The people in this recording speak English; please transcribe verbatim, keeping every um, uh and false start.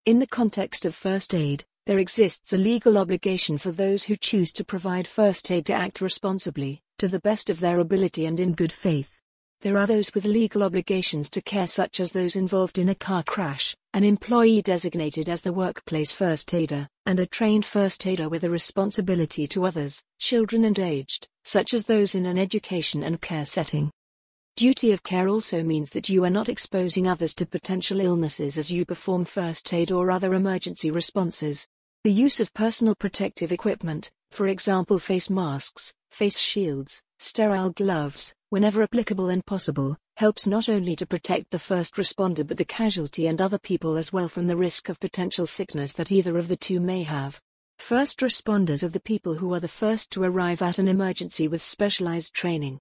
In the context of first aid, there exists a legal obligation for those who choose to provide first aid to act responsibly, to the best of their ability and in good faith. There are those with legal obligations to care, such as those involved in a car crash, an employee designated as the workplace first aider, and a trained first aider with a responsibility to others, children and aged, such as those in an education and care setting. Duty of care also means that you are not exposing others to potential illnesses as you perform first aid or other emergency responses. The use of personal protective equipment, for example face masks, face shields, sterile gloves, whenever applicable and possible, helps not only to protect the first responder but the casualty and other people as well from the risk of potential sickness that either of the two may have. First responders are the people who are the first to arrive at an emergency with specialized training.